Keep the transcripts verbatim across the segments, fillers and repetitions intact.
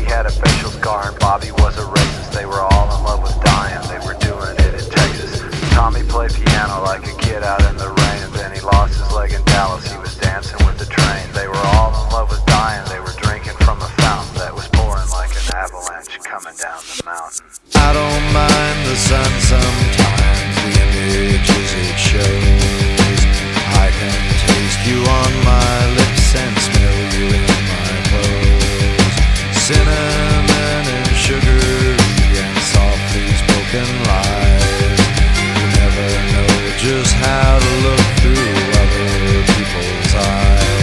had a facial scar and Bobby was a racist. They were all in love with dying, they were doing it in Texas. Tommy played piano like a kid out in the rain, and then he lost his leg in Dallas, he was dancing with the train. They were all in love with dying, they were drinking from a fountain that was pouring like an avalanche coming down the mountain. I don't mind the sun sometimes, the images it shows. I can taste you on my lips and smell you in my clothes. Cinnamon and sugar and softly spoken lies. You never know just how to look through other people's eyes.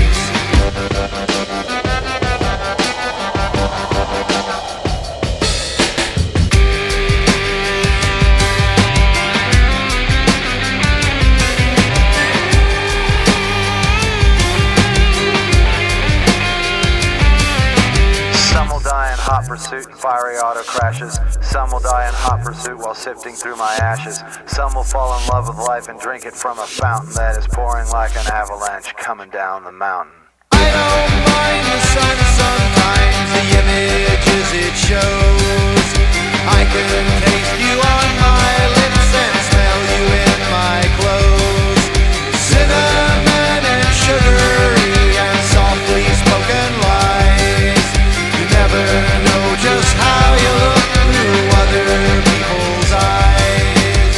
Hot pursuit and fiery auto crashes. Some will die in hot pursuit while sifting through my ashes. Some will fall in love with life and drink it from a fountain that is pouring like an avalanche coming down the mountain. I don't mind the sun sometimes, the images it shows. I can taste you on my lips and smell you in my clothes. Cinnamon and sugary and softly spoken lies. You never know just how you look through other people's eyes.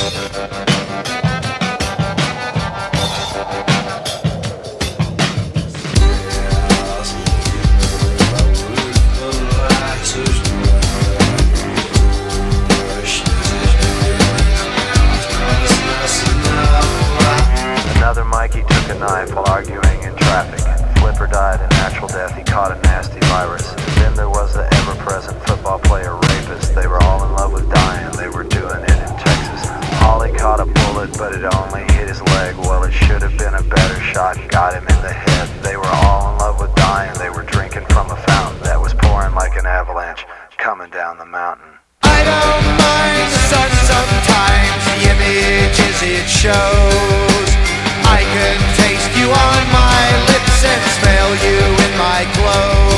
Another Mikey took a knife while arguing in traffic. Flipper died a natural death, he caught a nasty virus. Then there was the ever-present football player rapist. They were all in love with dying, they were doing it in Texas. Holly caught a bullet, but it only hit his leg. Well, it should have been a better shot, got him in the head. They were all in love with dying, they were drinking from a fountain that was pouring like an avalanche coming down the mountain. I don't mind the sun sometimes, the images it shows. I can taste you on my lips and smell you in my clothes.